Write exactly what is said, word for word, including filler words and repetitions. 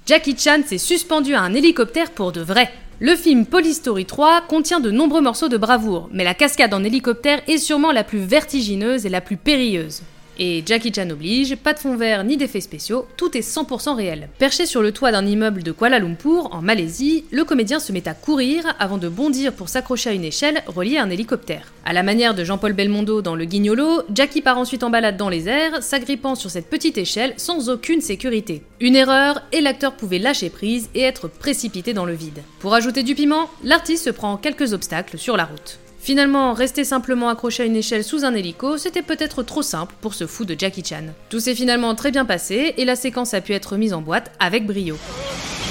Jackie Chan s'est suspendu à un hélicoptère pour de vrai. Le film Police Story trois contient de nombreux morceaux de bravoure, mais la cascade en hélicoptère est sûrement la plus vertigineuse et la plus périlleuse. Et Jackie Chan oblige, pas de fond vert ni d'effets spéciaux, tout est cent pour cent réel. Perché sur le toit d'un immeuble de Kuala Lumpur, en Malaisie, le comédien se met à courir avant de bondir pour s'accrocher à une échelle reliée à un hélicoptère. À la manière de Jean-Paul Belmondo dans Le Guignolo, Jackie part ensuite en balade dans les airs, s'agrippant sur cette petite échelle sans aucune sécurité. Une erreur, et l'acteur pouvait lâcher prise et être précipité dans le vide. Pour ajouter du piment, l'artiste se prend quelques obstacles sur la route. Finalement, rester simplement accroché à une échelle sous un hélico, c'était peut-être trop simple pour ce fou de Jackie Chan. Tout s'est finalement très bien passé et la séquence a pu être mise en boîte avec brio.